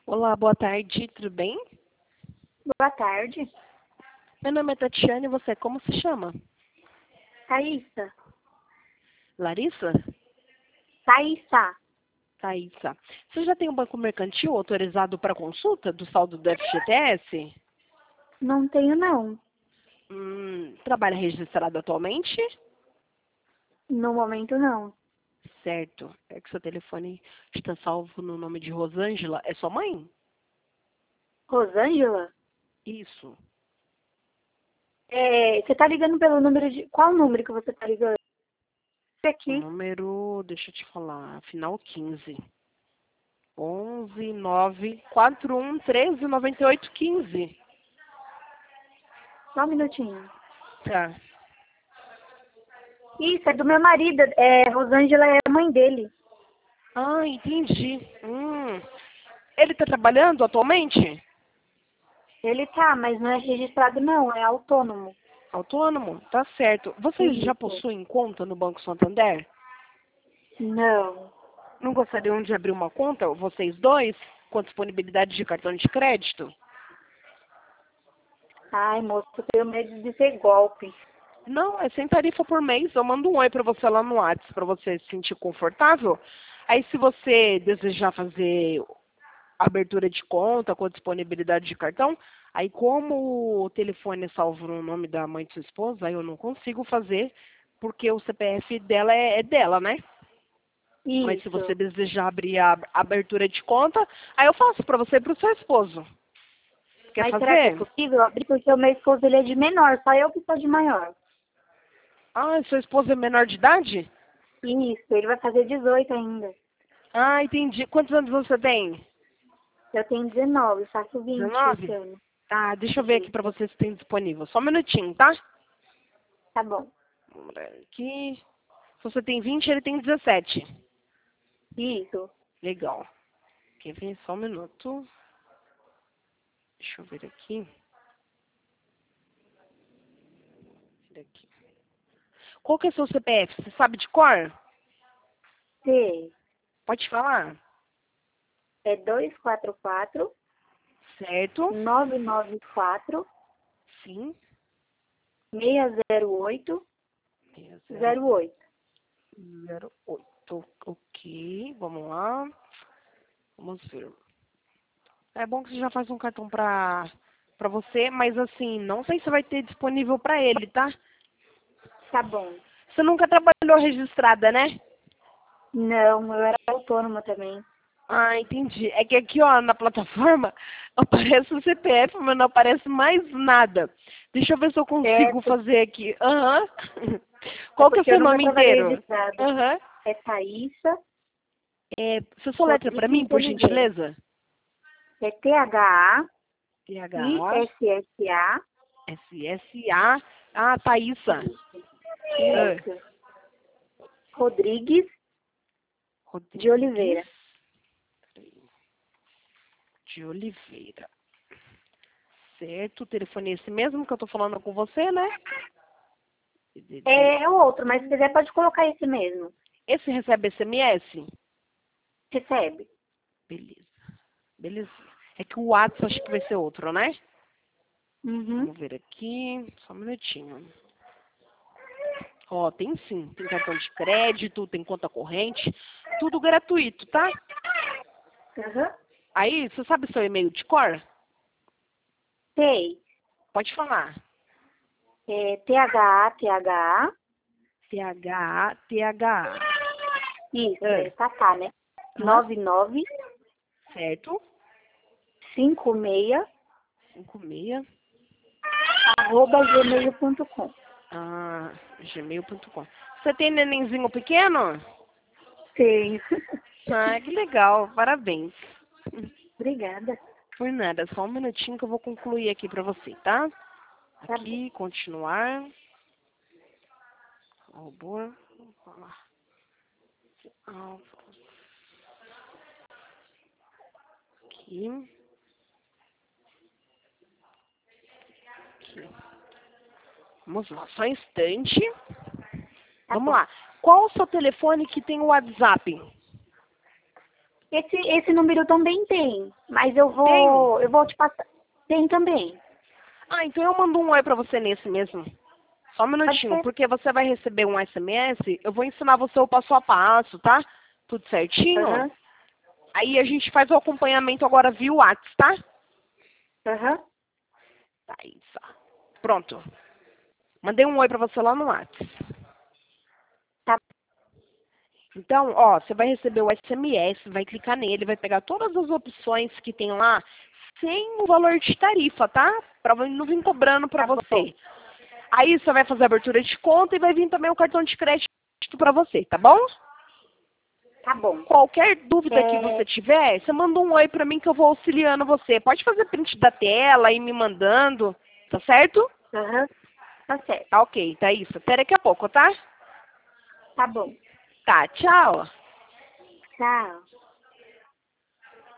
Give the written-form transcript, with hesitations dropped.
Olá, boa tarde, tudo bem? Boa tarde. Meu nome é Tatiana e você como se chama? Thaísa. Larissa? Thaísa. Thaísa. Você já tem um banco mercantil autorizado para consulta do saldo do FGTS? Não tenho, não. Trabalha registrado atualmente? No momento, não. Certo. É que seu telefone está salvo no nome de Rosângela. É sua mãe? Rosângela? Isso. Você tá ligando pelo número de... Qual número que você tá ligando? O Aqui. número, deixa eu te falar, final 15. 11 9 41 13 98 15. Só um minutinho. Tá. Isso, é do meu marido. Rosângela é a mãe dele. Ah, entendi. Ele está trabalhando atualmente? Ele tá, mas não é registrado, não. É autônomo. Autônomo? Tá certo. Vocês já Isso. possuem conta no Banco Santander? Não. Não gostariam de abrir uma conta, vocês dois, com disponibilidade de cartão de crédito? Ai, moço, eu tenho medo de ser golpe. Não, é sem tarifa por mês. Eu mando um oi para você lá no WhatsApp para você se sentir confortável. Aí, se você desejar fazer abertura de conta com disponibilidade de cartão, aí como o telefone é salvo no nome da mãe de sua esposa, aí eu não consigo fazer porque o CPF dela é dela, né? Mas se você Isso. desejar abrir a abertura de conta, aí eu faço para você e para o seu esposo. Quer Mas será que é fazer? possível abrir? Porque o meu esposo ele é de menor, só eu que sou de maior. Ah, seu esposo é menor de idade? Isso, ele vai fazer 18 ainda. Ah, entendi. Quantos anos você tem? Eu tenho 19, faço 20 esse 19? ano. Tá, deixa eu ver aqui para Isso, você se tem disponível. Só um minutinho, tá? tá bom. Vamos ver aqui. Se você tem 20, ele tem 17. Isso. Legal. Quer ver? Só um minuto. Deixa eu ver aqui. Aqui. Qual que é o seu CPF? Você sabe de cor? T Pode falar. é 244 Certo? 994 Sim. 608 08. 6008. Ok, vamos lá. Vamos ver. É bom que você já faz um cartão pra você, mas assim, não sei se vai ter disponível pra ele, tá? Tá bom. Você nunca trabalhou registrada, né? Não, eu era autônoma também. Ah, entendi. É que aqui, ó, na plataforma, aparece o CPF, mas não aparece mais nada. Deixa eu ver se eu É, consigo fazer aqui. Aham. é Qual que é o porque eu seu nunca nome trabalhei inteiro? registrada. Aham. É Thaísa Você soletra pra Rodrigues mim, de por Oliveira. gentileza? É THAISSA THA-SSA. Ah, Thaísa. Ah, Isso. Rodrigues de Rodrigues Oliveira. de Oliveira. Certo, o telefone é esse mesmo que eu tô falando com você, né? É o outro, mas se quiser pode colocar esse mesmo. Esse recebe SMS? Recebe. Beleza. Beleza. É que o WhatsApp acho que vai ser outro, né? Uhum. Vamos ver aqui. Só um minutinho. Ó, tem sim. Tem cartão de crédito, tem conta corrente. Tudo gratuito, tá? Uhum. Aí, você sabe seu e-mail de cor? Sei. Pode falar. É THA. THA. Isso, Ah, é Tatá, né? aham. 99 Certo. 56 56. @gmail.com. Gmail.com. Você tem nenenzinho pequeno? Sei. Ah, que legal. Parabéns. Obrigada. Por nada, só um minutinho que eu vou concluir aqui pra você, tá? Tá bom. Aqui, continuar. Robô. Aqui. Aqui. Vamos lá, só um instante. Tá Vamos bom. lá. Qual o seu telefone que tem o WhatsApp? Esse número também tem, mas eu vou te passar. Tem também. Ah, então eu mando um oi pra você nesse mesmo. Só um Pode minutinho, ser. porque você vai receber um SMS, eu vou ensinar você o passo a passo, tá? Tudo certinho? Aham, Aí a gente faz o acompanhamento agora via WhatsApp, tá? aham. Tá, isso. Pronto. Mandei um oi pra você lá no WhatsApp. Tá. Então, ó, você vai receber o SMS, vai clicar nele, vai pegar todas as opções que tem lá, sem o valor de tarifa, tá? Pra não vir cobrando pra Tá bom. você. Aí você vai fazer a abertura de conta e vai vir também o cartão de crédito pra você, tá bom? Tá bom. Qualquer dúvida que É, você tiver, você manda um oi pra mim que eu vou auxiliando você. Pode fazer print da tela e me mandando, tá certo? aham. Tá certo. Tá ok, tá isso. Até daqui a pouco, tá? Tá bom. Tá, tchau. Tchau.